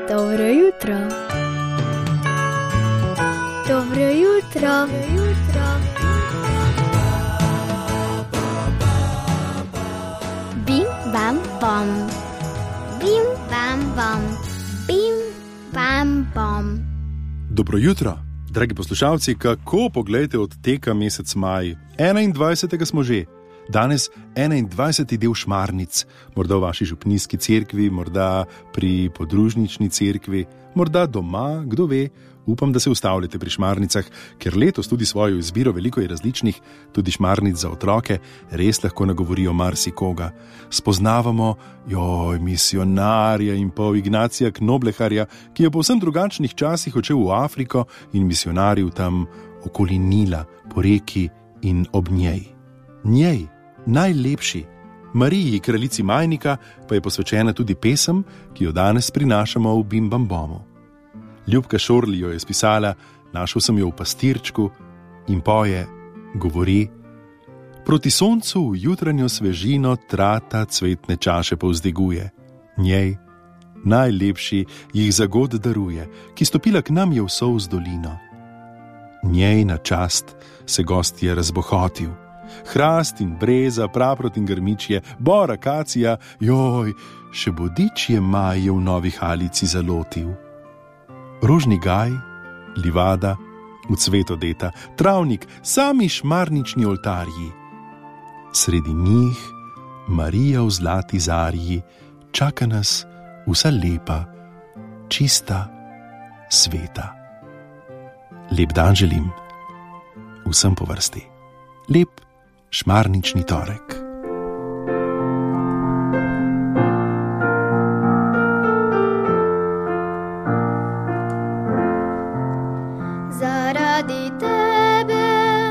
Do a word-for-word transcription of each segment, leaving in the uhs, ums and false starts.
Dobro jutro. Dobro jutro. Dobro jutro. Bim, bam, bom. Bim, bam, bom. Bim, bam, bom. Dobro jutro, dragi poslušalci, kako poglejte odteka mesec maj? enaindvajsetega smo že. Danes enaindvajseti del Šmarnic, morda v vaši župnijski cerkvi, morda pri podružnični cerkvi, morda doma, kdo ve. Upam, da se ustavljate pri Šmarnicah, ker letos tudi svojo izbiro, veliko je različnih, tudi Šmarnic za otroke, res lahko nagovorijo marsikoga. Spoznavamo, joj, misionarja in pol Ignacija Knobleharja, ki je po vsem drugačnih časih odšel v Afriko in misionaril tam okoli Nila, po reki in ob njej. Njej, najlepši, Mariji, kraljici Majnika, pa je posvečena tudi pesem, ki jo danes prinašamo v Bim Bam Bomu. Ljubka Šorli jo je spisala, našel sem jo v pastirčku in poje, govori: proti soncu v jutranjo svežino trata cvetne čaše povzdiguje. Njej, najlepši, jih za god daruje, ki stopila k nam je v solz dolino. Njej na čast se gost je razbohotil. Hrast in breza, praprot in grmičje, bor, akacija, joj, še bodič je maj je v novi halici zalotil. Rožni gaj, livada, v cvet odeta, travnik, sami šmarnični oltarji. Sredi njih Marija v zlati zarji, čaka nas vsa lepa, čista, sveta. Lep dan želim vsem po vrsti. Lep šmarnični torek. Zaradi tebe,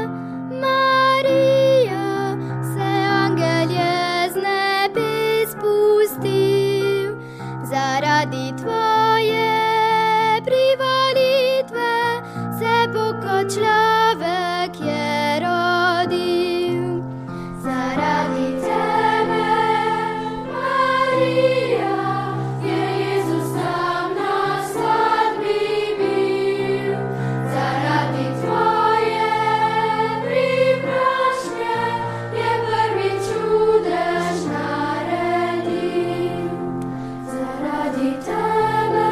Marija, se angel je z nebes spustil. Zaradi tvoje privolitve se Bog kot človek je rodil. Zaradi tebe, Marija, je Jezus nam na svadbi bil. Zaradi tvoje priprošnje je prvi čudež naredil. Zaradi tebe,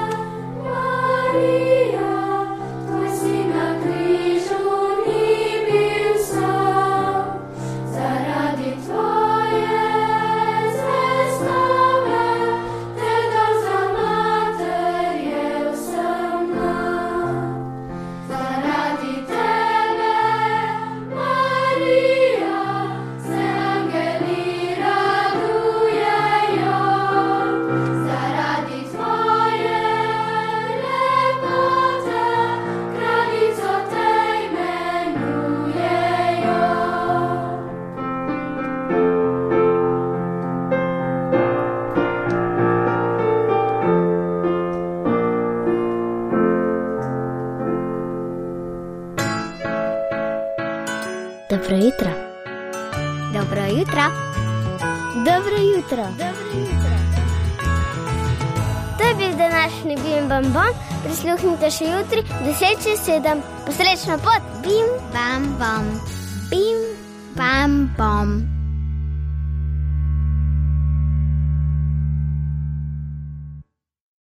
Marija, tvoj sin na križu ni bil sam. Zaradi tvoje zvestobe te dal za mater je vsem nam. Zaradi tebe, Marija, se angeli radujejo. Zaradi tvoje lepote kraljico te imenujejo. Dobro jutro. Dobro jutro. Dobro jutro. Dobro jutro. To je bil današnji Bim Bam Bom. Prisluhnite še jutri, deset čez sedem. Posrečno pot. Bim Bam Bom. Bim Bam Bom.